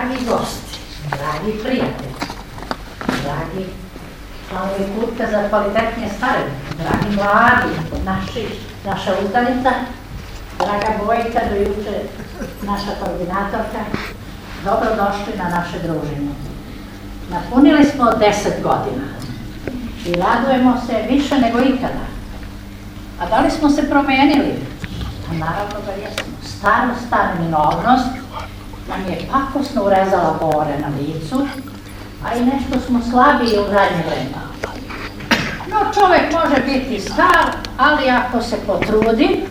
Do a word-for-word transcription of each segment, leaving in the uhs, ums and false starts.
Dragi gosti, dragi prijatelji, dragi članovi Kutka za kvalitetnije starenje, dragi mladi, naši, naša uzdanica, draga Bojka, do juče naša koordinatorka, dobrodošli na naše druženje. Napunili smo deset godina i radujemo se više nego ikada. A da li smo se promenili? A naravno da jesmo. Starost, ta neminovnost nam je pakosno urezala bore na licu, a i nešto smo slabiji u zadnje vreme. No, čovek može biti star, ali ako se potrudi,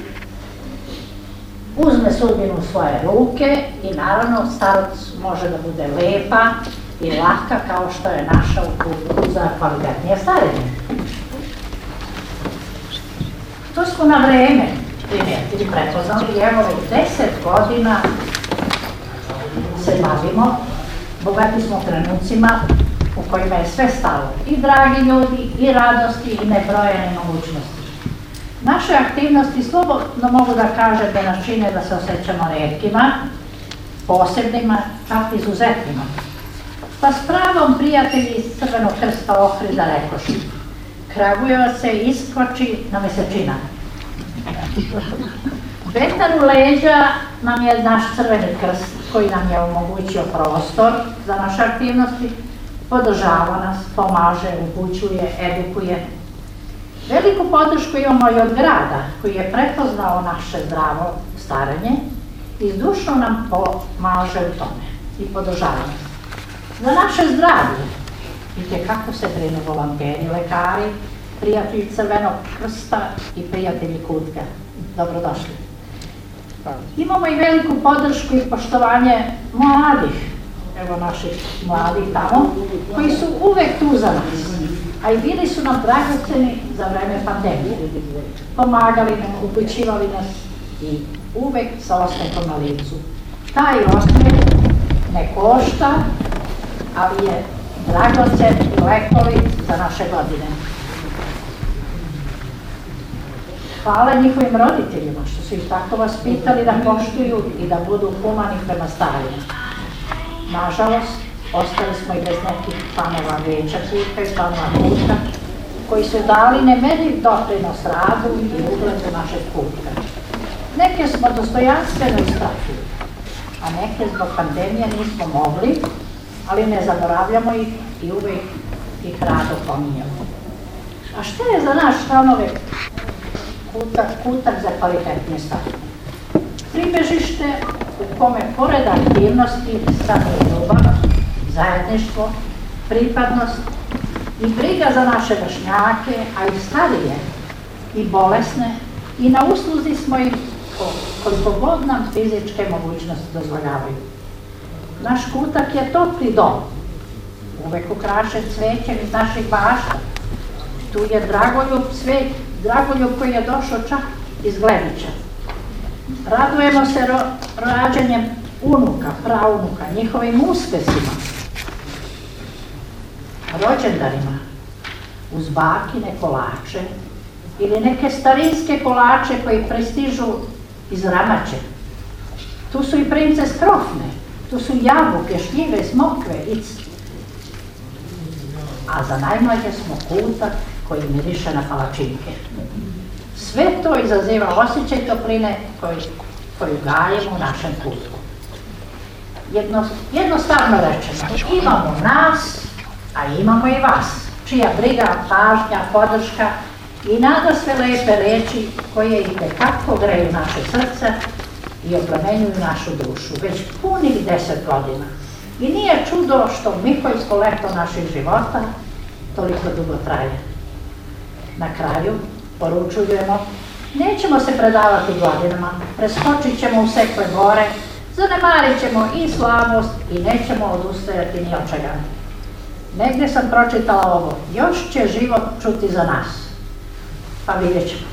uzme sudbinu u svoje ruke i naravno starost može da bude lepa i laka kao što je naša u Kutku za kvalitetnije starenje. To smo na vreme primetili, prepoznali i evo već deset godina se bavimo, bogati smo trenucima u kojima je sve stalo, i dragi ljudi, i radosti, i nebrojene mogućnosti. Naše aktivnosti slobodno mogu da kaže da nas čine da se osjećamo retkima, posebnima, čak izuzetnima. Pa s pravom prijatelji iz Crvenog krsta Ohrida rekoši: Kragujevac se iskvači na mesečina. Vetar u leđa nam je naš Crveni krst koji nam je omogućio prostor za naše aktivnosti, podržava nas, pomaže, upućuje, edukuje. Veliku podršku imamo i od grada koji je prepoznao naše zdravo starenje i zdušno nam pomaže u tome i podržava nas. Za naše zdravlje vidite kako se brinu volonteri, lekari, prijatelji Crvenog krsta i prijatelji Kutka. Dobrodošli. Imamo i veliku podršku i poštovanje mladih, evo naših mladih tamo, koji su uvek tu za nas, a i bili su nam dragoceni za vreme pandemije. Pomagali nam, upućivali nas i uvek sa osmehom na licu. Taj osmeh ne košta, ali je dragocen i lekovit za naše godine. Hvala njihovim roditeljima što su ih tako vaspitali da poštuju i da budu humani prema starijima. Nažalost, ostali smo i bez nekih članova veća Kutka i članova Kutka koji su dali nemerljiv doprinos radu i ugledu našeg Kutka. Neke smo dostojanstveno ispratili, a neke zbog pandemije nismo mogli, ali ne zaboravljamo ih i uvek ih rado pominjamo. A šta je za naš članove Kutak, Kutak za kvalitetnije starenje? Pribežište u kome pored aktivnosti samo ljubav, zajedništvo, pripadnost i briga za naše vršnjake, a i starije i bolesne, i na usluzi smo ih koliko god nam fizičke mogućnosti dozvoljavaju. Naš Kutak je topli dom, uvek ukrašen cvećem iz naših bašta. Tu je Dragoljub cveć, Dragoljub koji je došao čak iz Gledića. Radujemo se ro, rađanjem unuka, praunuka, njihovim uspesima, rođendarima, uz bakine kolače ili neke starinske kolače koji pristižu iz Ramače. Tu su i prince Skrofne, tu su jabuke, šljive, smokve, i a za najmlađe smo Kutak koji miriše na palačinke. Sve to izaziva osjećaj topline koju, koju gajemo u našem Kutku. Jedno, jednostavno rečeno, imamo nas, a imamo i vas, čija briga, pažnja, podrška i nada sve lepe reči koje i tekako greju naše srce i oplemenjuju našu dušu, već punih deset godina. I nije čudo što Miholjsko leto naših života toliko dugo traje. Na kraju poručujemo, nećemo se predavati godinama, preskočit ćemo u sekle gore, zanemarit ćemo i slavost i nećemo odustajati ni od čega. Negde sam pročitala ovo, još će život čuti za nas, pa vidjet ćemo.